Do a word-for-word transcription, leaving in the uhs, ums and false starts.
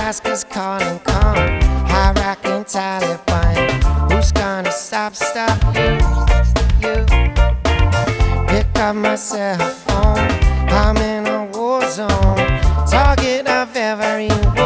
Alaska's calling, come. High rockin' Taliban. Who's gonna stop, stop you, you? Pick up myself